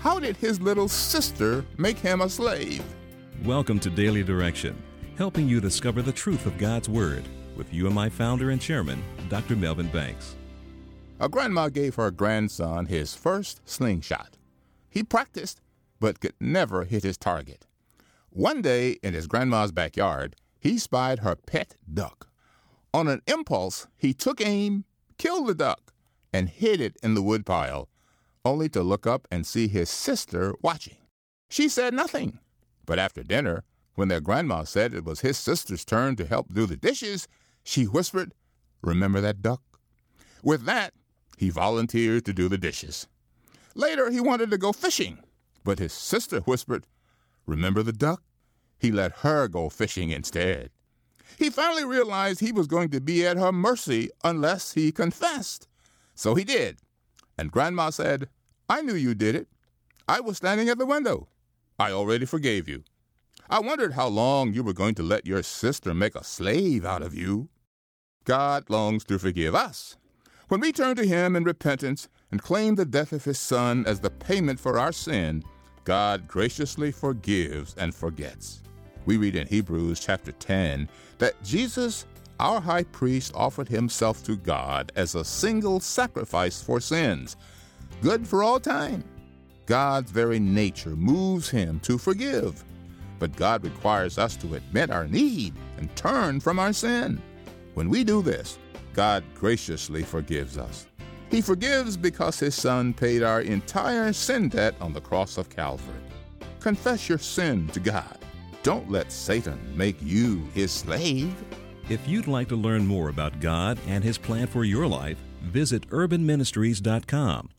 how did his little sister make him a slave? Welcome to Daily Direction, helping you discover the truth of God's Word with UMI founder and chairman, Dr. Melvin Banks. A grandma gave her grandson his first slingshot. He practiced, but could never hit his target. One day, in his grandma's backyard, he spied her pet duck. On an impulse, he took aim, killed the duck, and hid it in the woodpile, only to look up and see his sister watching. She said nothing, but after dinner, when their grandma said it was his sister's turn to help do the dishes, she whispered, "Remember that duck?" With that, he volunteered to do the dishes. Later, he wanted to go fishing, but his sister whispered, "Remember the duck?" He let her go fishing instead. He finally realized he was going to be at her mercy unless he confessed. So he did. And Grandma said, "I knew you did it. I was standing at the window. I already forgave you. I wondered how long you were going to let your sister make a slave out of you." God longs to forgive us. When we turn to Him in repentance and claim the death of His Son as the payment for our sin, God graciously forgives and forgets. We read in Hebrews chapter 10 that Jesus, our high priest, offered himself to God as a single sacrifice for sins, good for all time. God's very nature moves him to forgive, but God requires us to admit our need and turn from our sin. When we do this, God graciously forgives us. He forgives because His Son paid our entire sin debt on the cross of Calvary. Confess your sin to God. Don't let Satan make you his slave. If you'd like to learn more about God and His plan for your life, visit urbanministries.com.